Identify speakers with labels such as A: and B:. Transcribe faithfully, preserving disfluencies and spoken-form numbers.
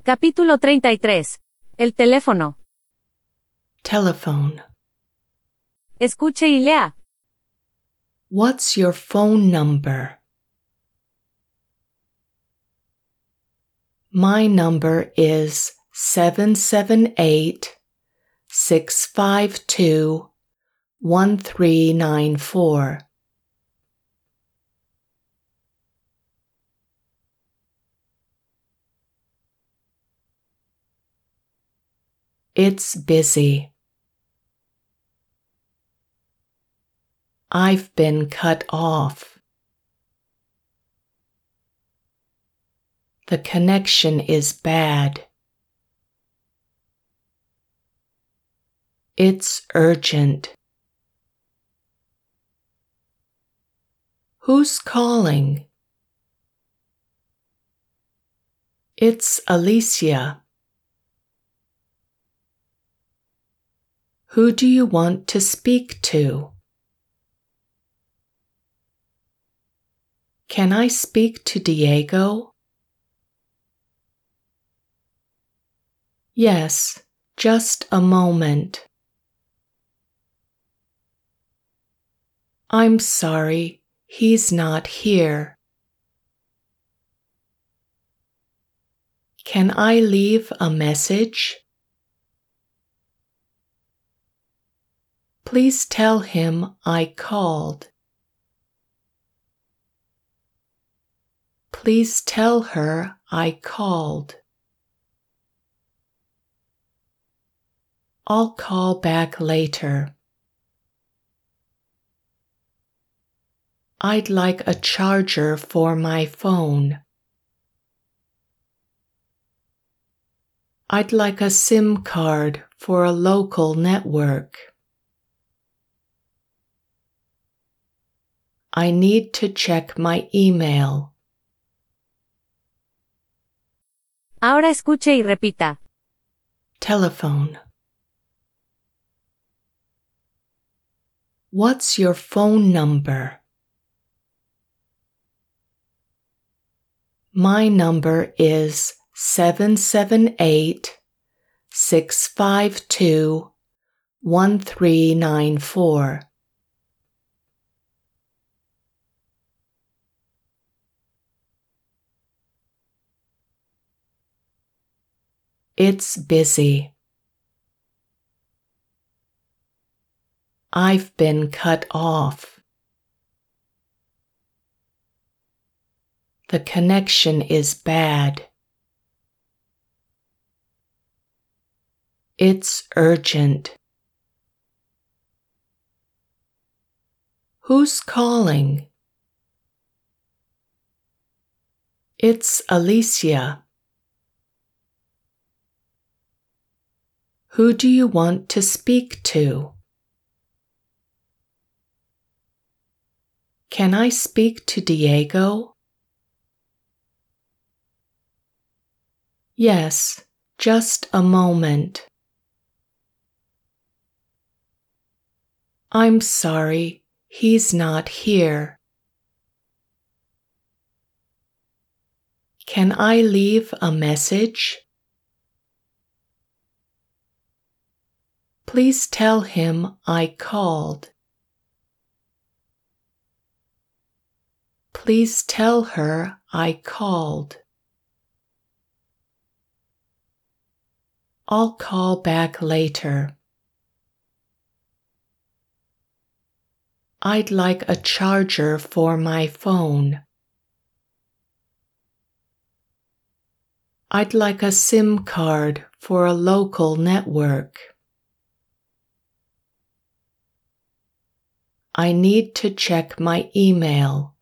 A: Capítulo treinta y tres. El teléfono.
B: Telephone.
A: Escuche y lea.
B: What's your phone number? My number is seven seven eight, six five two, one three nine four. It's busy. I've been cut off. The connection is bad. It's urgent. Who's calling? It's Alicia. Who do you want to speak to? Can I speak to Diego? Yes, just a moment. I'm sorry, he's not here. Can I leave a message? Please tell him I called. Please tell her I called. I'll call back later. I'd like a charger for my phone. I'd like a SIM card for a local network. I need to check my email.
A: Ahora escuche y repita.
B: Telephone. What's your phone number? My number is seven seven eight, six five two, one three nine four. It's busy. I've been cut off. The connection is bad. It's urgent. Who's calling? It's Alicia. Who do you want to speak to? Can I speak to Diego? Yes, just a moment. I'm sorry, he's not here. Can I leave a message? Please tell him I called. Please tell her I called. I'll call back later. I'd like a charger for my phone. I'd like a SIM card for a local network. I need to check my email.